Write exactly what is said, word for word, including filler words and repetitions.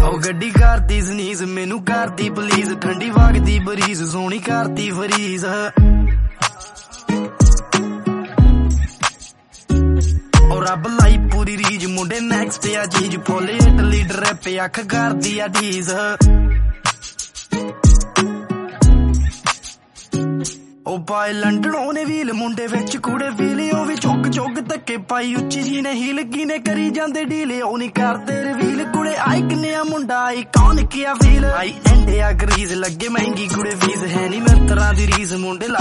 ਉਹ ਗੱਡੀ ਕਰਦੀ ਸਨੀਜ਼ ਮੈਨੂੰ ਕਰਦੀ ਪਲੀਜ਼ ਠੰਡੀ ਵਗਦੀ ਬਰੀਜ਼ ਸੋਹਣੀ ਕਰਦੀ ਫਰੀਜ਼ ਉਹ ਰੱਬ ਲਾਈ ਪੂਰੀ ਰੀਜ ਮੁੰਡੇ ਨੈਕਸਟ ਆ ਚੀਜ਼ ਫੁੱਲ ਇਟਲੀ ਡਰੈਪ ਅੱਖ ਕਰਦੀ ਆ ਢੀਜ਼ ਉਹ ਪਾਏ ਲੰਡਨ ਉਹਨੇ ਵੀਲ ਮੁੰਡੇ ਵਿੱਚ ਕੂੜੇ ਵੀਲੇ ਉਹ ਵੀ ਚੁੱਕ ਚੁੱਕ ਧੱਕੇ ਪਾਈ ਉੱਚੀ ਜੀ ਨੇ ਹੀਲ ਕੀ ਨੇ ਕਰੀ ਜਾਂਦੇ ਢੀਲੇ ਉਹ ਨਹੀਂ ਕਰਦੇ ਰਿਵੀਲ ਕੁੜੇ ਆਈ ਕਿੰਨਿਆ ਮੁੰਡਾ ਆਈ ਕੌਣ ਕਿਆ ਫੀਲ ਆਈ ਐਂਡਿਆ ਗਰੀਜ਼ ਲੱਗੇ ਮਹਿੰਗੀ ਕੁੜੇ ਫੀਸ ਹੈ ਨੀ ਮਿੱਤਰਾਂ ਦੀ ਰੀਸ ਮੁੰਡੇ